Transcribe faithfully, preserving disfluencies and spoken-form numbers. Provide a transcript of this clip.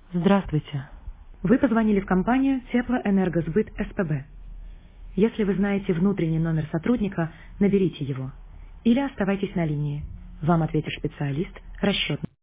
Здравствуйте. Вы позвонили в компанию Теплоэнергосбыт СПБ. Если вы знаете внутренний номер сотрудника, наберите его. Или оставайтесь на линии. Вам ответит специалист расчетный.